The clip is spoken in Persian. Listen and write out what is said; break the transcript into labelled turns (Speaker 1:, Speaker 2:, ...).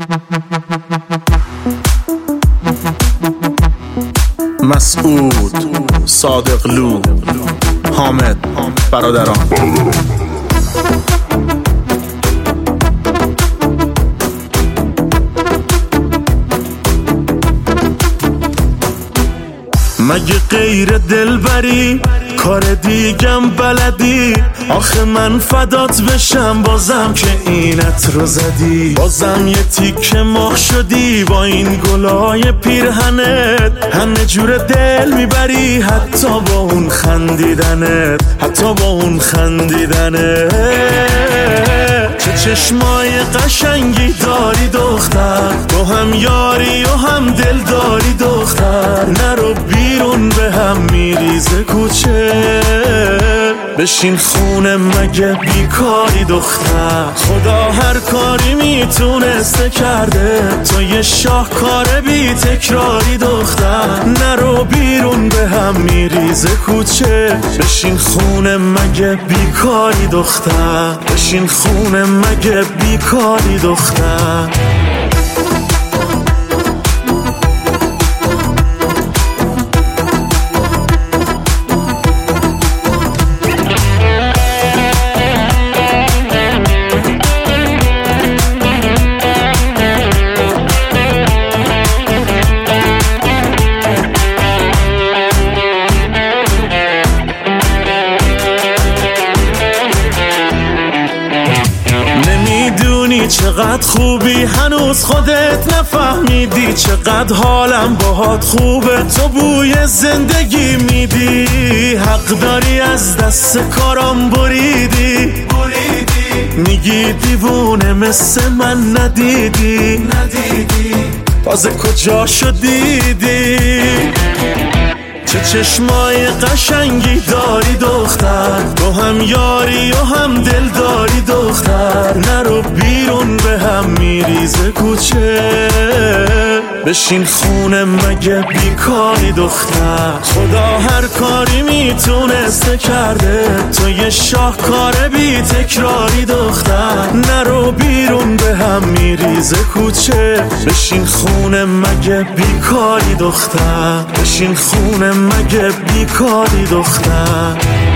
Speaker 1: مسعود، صادقلو، حامد، برادران. مگه غیر دلبری کار دیگم بلدی؟ آخه من فدات بشم بازم که اینت رو زدی. بازم یه تیکه مخ شدی با این گلای پیرهنت. همه جور دل میبری حتی با اون خندیدنت، حتی با اون خندیدنت. چه چشمای قشنگی داری دختر، تو هم یاری و هم دل داری دختر. نرو بیرون به هم میریزه کوچه، بشین خونه مگه بیکاری دختر. خدا هر کاری میتونسته کرده، تو یه شاهکار بی تکراری دختر. نرو بیرون به هم میریزه کوچه، بشین خونه مگه بیکاری دختر. بشین خونه مگه بیکاری دختر. چقدر خوبی هنوز خودت نفهمیدی، چقدر حالم باهات خوبه تو بوی زندگی میدی. حق داری از دست کارام بریدی، میگی دیوونه مثل من ندیدی. تازه کجا شدیدی؟ چه چشمای قشنگی داری دختر، تو هم یاری و هم دل داری دختر. نرو بیرون به هم میریزه کوچه، بشین خونه مگه بیکاری دختر. خدا هر کاری میتونسته کرده، تو یه شاهکار بی تکراری دختر. نرو بیرون به هم میریزه کوچه، بشین خونه مگه بیکاری دختر. بشین خونه مگه بیکاری دختر.